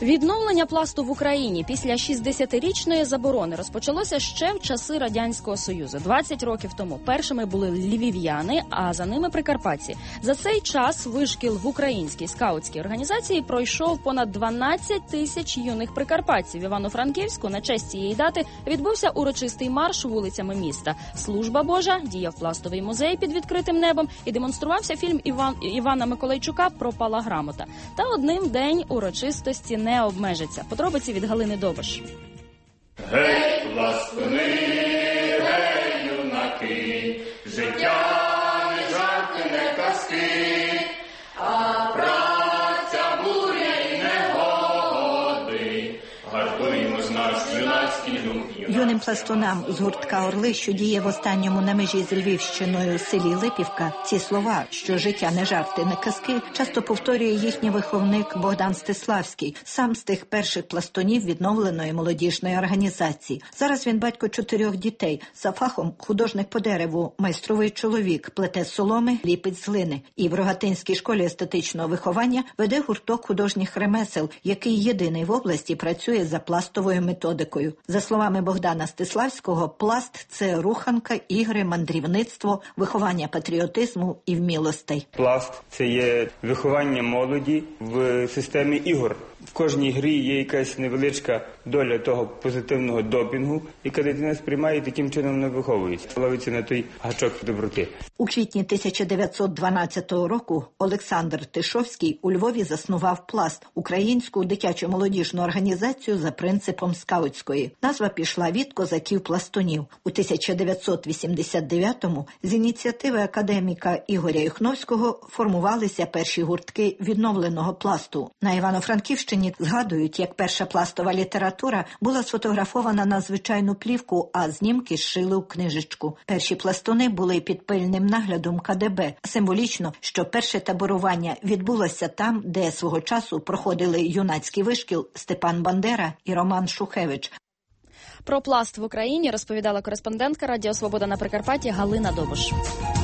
Відновлення пласту в Україні після 60-річної заборони розпочалося ще в часи Радянського Союзу. 20 років тому першими були львів'яни, а за ними прикарпатці. За цей час вишкіл в українській скаутській організації пройшов понад 12 тисяч юних прикарпатців. В Івано-Франківську на честь цієї дати відбувся урочистий марш вулицями міста. Служба Божа, діяв пластовий музей під відкритим небом і демонструвався фільм Івана Миколайчука «Пропала грамота». Та одним день урочистості не обмежиться. Подробиці від Галини Добиш. Гей, пластуни, гей, юнаки, життя не жарти, не казки, а праця, буря і негоди. Гартуємо з нас юнацький дух. Юним пластунам з гуртка «Орли», що діє в останньому на межі з Львівщиною селі Липівка, ці слова, що життя не жарти, не казки, часто повторює їхній виховник Богдан Стиславський, сам з тих перших пластунів відновленої молодіжної організації. Зараз він батько 4 дітей, за фахом художник по дереву, майстровий чоловік, плете соломи, ліпить з глини. І в Рогатинській школі естетичного виховання веде гурток художніх ремесел, який єдиний в області працює за пластовою методикою. За словами Богдана Стиславського, пласт – це руханка, ігри, мандрівництво, виховання патріотизму і вмілостей. Пласт – це є виховання молоді в системі ігор. В кожній грі є якась невеличка доля того позитивного допінгу, яка дитина сприймає і таким чином не виховується. Ловиться на той гачок доброти. У квітні 1912 року Олександр Тишовський у Львові заснував «Пласт» – українську дитячо-молодіжну організацію за принципом скаутської. Назва пішла від козаків-пластунів. У 1989-му з ініціативи академіка Ігоря Юхновського формувалися перші гуртки відновленого пласту. На Івано-Франківщині згадують, як перша пластова література була сфотографована на звичайну плівку, а знімки зшили у книжечку. Перші пластуни були під пильним наглядом КДБ. Символічно, що перше таборування відбулося там, де свого часу проходили юнацький вишкіл Степан Бандера і Роман Шухевич. Про пласт в Україні розповідала кореспондентка Радіо Свобода на Прикарпатті Галина Добиш.